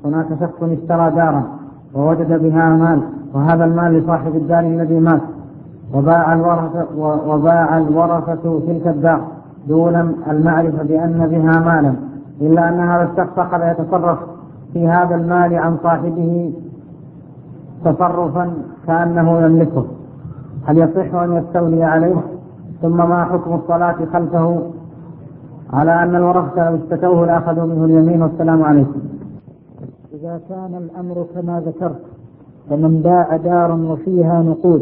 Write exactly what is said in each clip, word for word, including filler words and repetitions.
هناك شخص اشترى دارا ووجد بها مال، وهذا المال لصاحب الدار الذي مات، وباع الورثة, وباع الورثة تلك الدار دون المعرفة بأن بها مالا، إلا أن هذا الشخص قد يتصرف في هذا المال عن صاحبه تصرفا كأنه يملكه، هل يصح أن يستولي عليه؟ ثم ما حكم الصلاة خلفه على أن الورثة لو استتوه لأخذوا منه اليمين؟ والسلام عليكم. إذا كان الأمر كما ذكرت، فمن باع دارا وفيها نقود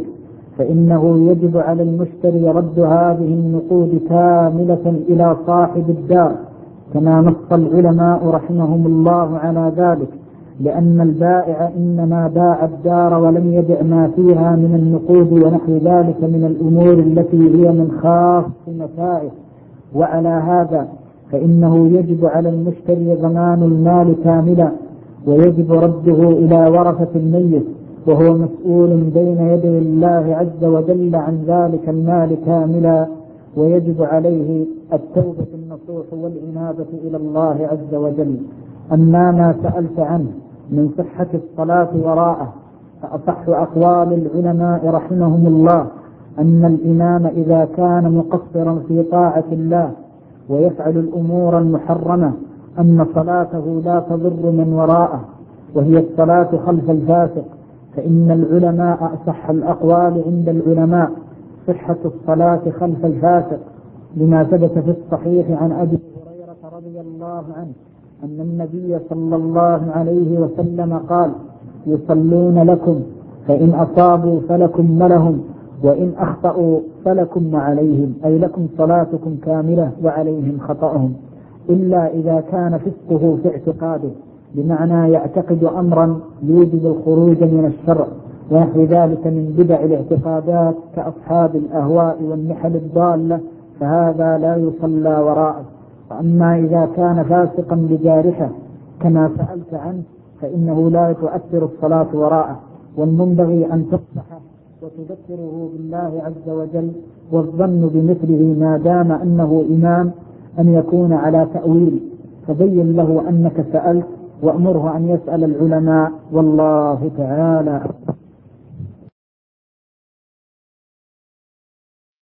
فإنه يجب على المشتري رد هذه النقود كاملة إلى صاحب الدار، كما نص العلماء رحمهم الله على ذلك، لأن البائع إنما باع الدار ولم يبع ما فيها من النقود ونحو ذلك من الأمور التي هي من خاص متاعه. وعلى هذا فإنه يجب على المشتري ضمان المال كاملا، ويجب رده إلى ورثة الميت، وهو مسؤول بين يدي الله عز وجل عن ذلك المال كاملا، ويجب عليه التوبة النصوح والإنابة إلى الله عز وجل. أما ما سألت عنه من صحة الصلاة وراءه، فأصح أقوال العلماء رحمهم الله أن الإمام إذا كان مقصرا في طاعة الله ويفعل الأمور المحرمة أن صلاته لا تضر من وراءه، وهي الصلاة خلف الفاسق، فإن العلماء أصح الأقوال عند العلماء صحة الصلاة خلف الفاسق، لما ثبت في الصحيح عن أبي هريرة رضي الله عنه أن النبي صلى الله عليه وسلم قال: يصلون لكم فإن أصابوا فلكم ولهم، وإن أخطأوا فلكم عليهم، أي لكم صلاتكم كاملة وعليهم خطأهم، إلا إذا كان فسقه في اعتقاده، بمعنى يعتقد أمرا يوجب الخروج من الشرع ونحو ذلك من بدع الاعتقادات كأصحاب الأهواء والنحل الضالة، فهذا لا يصلى وراءه. وأما إذا كان فاسقا بجارحه كما سألت عنه فإنه لا تؤثر الصلاة وراءه، والمنبغي أن تصلحه وتذكره بالله عز وجل، والظن بمثله ما دام أنه إمام أن يكون على تأويل، فبين له أنك سألت وأمره أن يسأل العلماء، والله تعالى